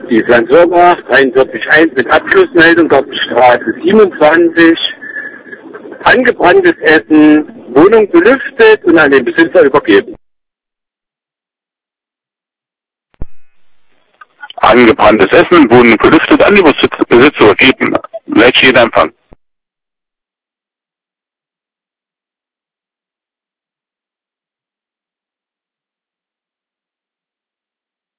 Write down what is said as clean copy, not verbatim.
Die Flanzurga 43.1 mit Abschlussmeldung Gartenstraße 27. Angebranntes Essen, Wohnung belüftet und an den Besitzer übergeben. Angebranntes Essen, Wohnung belüftet, an die Besitzer übergeben. Welche jeder Empfang.